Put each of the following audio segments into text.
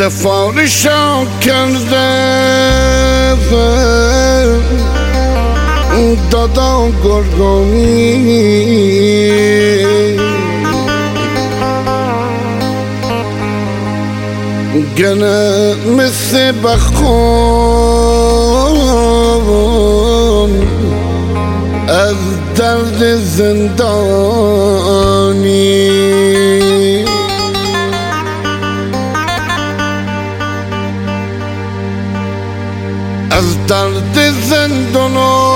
سفارشا کرده دادا گرگانی گنه مثل بخون از درد زندانی از درد زندان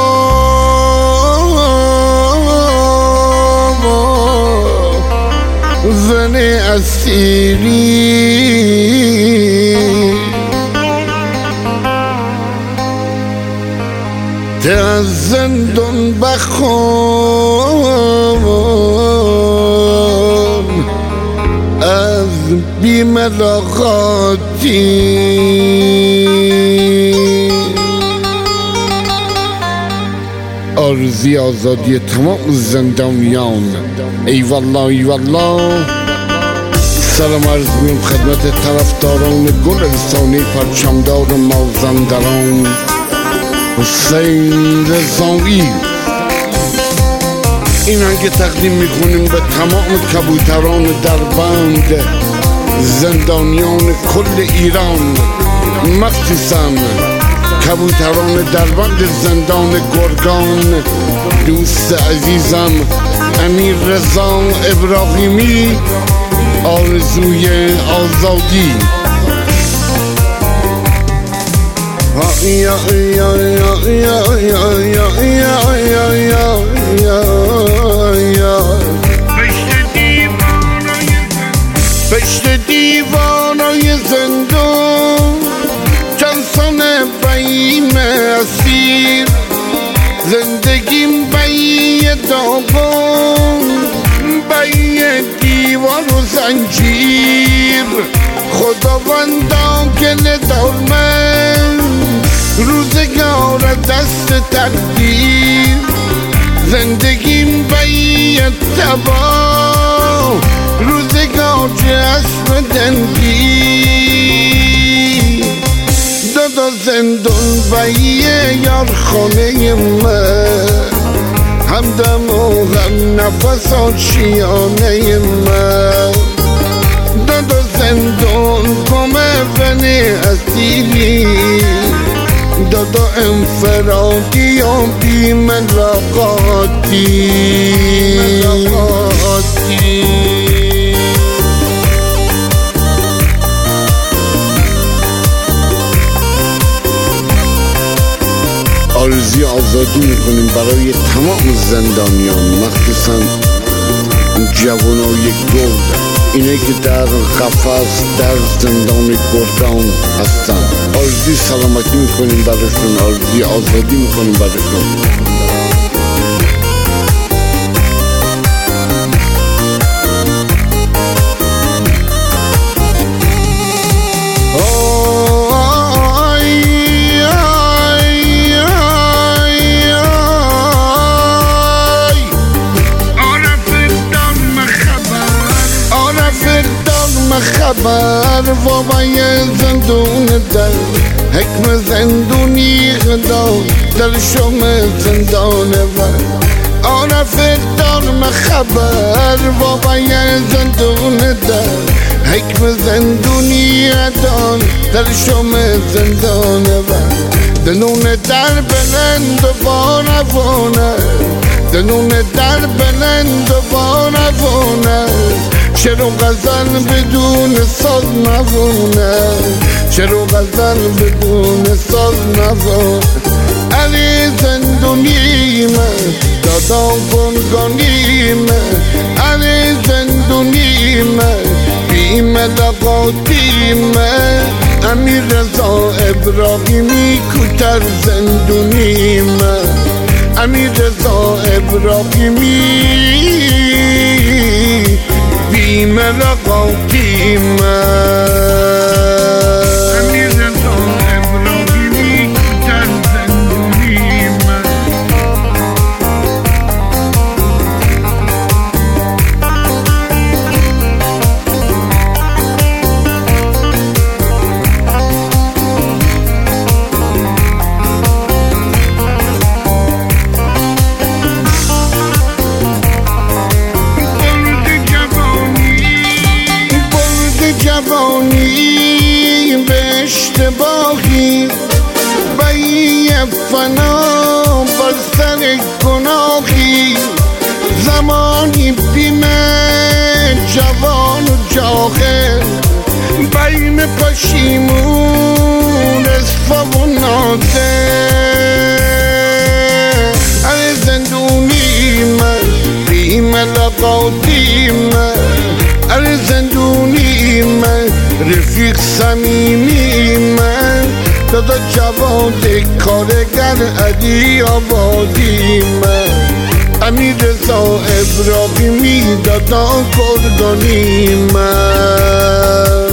زن اسیری ته از زندان بخون از بی‌ملاقاتی آرزوی آزادی تمام زندانیان. ای والله ای والله. سلام عرض می‌کنم خدمت طرفداران گل رسانه پرچمدار مازندران حسین رضایی. این آهنگ تقدیم می‌کنیم به تمام کبوتران در بند زندانیان کل ایران، مخصوصاً کبوتران در بند زندان گرگان. دوست عزیزم امیر رضا ابراهیمی، آرزوی آزادی. پشت دیوارای زندان چند سانه بیم اسیر، زندگیم بی داغان، بی دیوار و زنجیر. خداوندا گله دار من، روزگار دست تقدیر. زندگیم بی تبا، روزگار جسم دنگیر. دادا زندان بیه یار خانه من، همدم و هم نفس آشیانه من. دادا زندان کمه بنی اسیری، دادا انفرادی و بی ملاقاتی. آرزوی آزادی میکنیم برای تمام زندانیان، مخصوصا جوانای گرد، اینه که در قفس در زندان گردان هستن. آرزوی سلامتی میکنیم براشون، آرزوی آزادی میکنیم براشون. خبر وابای زندون در حکم زندونی خدا در شم زندان و عارف دارم خبر وابای زندون در حکم زندونی خدا در شم زندان و دنون در بلند و بانوانه، دنون در بلند و بانوانه. چرا غزل بدون ساز نوونه، چرا غزل بدون ساز نوونه. علی زندونیم دادا گرگانیم، علی زندونیم بی ملاقاتیم. امیر رضا ابراهیمی کوتر زندونیم، امیر رضا ابراهیمی بی ملاقاتیم. امیر رضا ابراهیمی کوتر زندونیم. اشتباهی و یه فنا بر سر گناهی زمانی بیمه جوان و جاهل بین پشیمون اصفا و نازل زندونی من بیمه لقاطی من زندونی من رفیق صمیمی من دادا جواد کارگر علی آبادی من امیر رضا ابراهیمی دادا گردانی من